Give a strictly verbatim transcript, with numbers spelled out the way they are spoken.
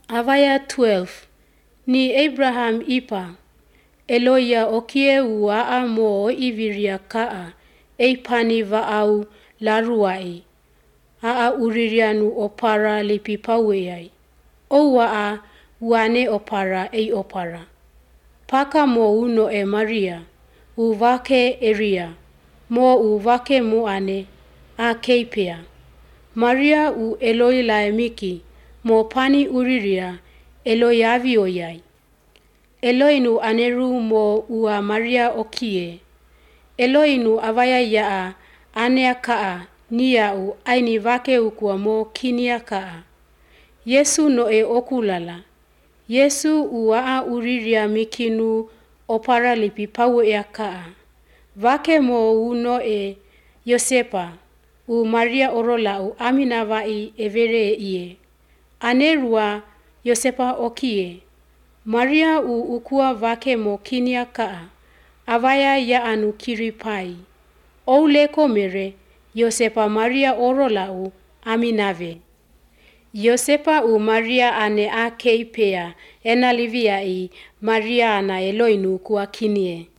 Avaya twelve. Ni Abraham ipa. Eloia okie ua amo iviria kaa. Eipani vaau laruai. Aa uririanu opara lipipaweyai. Owa wane opara ei opara. Paka mo uno e Maria. Uvake eria. Mo uvake muane. A keipea. Maria u Eloi laemiki. Mo pani uriria. Eloi avioyai. Eloinu aneru mo ua Maria okie. Eloinu avaya yaa. Anea kaa. Nia u aini vake ukua mo kinia kaa. Yesu no e okulala. Yesu uaa uriria mikinu opara lipi pawe ya kaa. Vake mo uno e Yosepa. U Maria orola u aminavai evere iye. Anerua Yosepa okie. Maria u ukua vake mo kinia kaa. Avaya ya anu kiripai. Ouleko mere Yosepa Maria orola u aminave. Yosepa u Maria ane a keipea ena livia i Maria ana Eloinu kua kinie.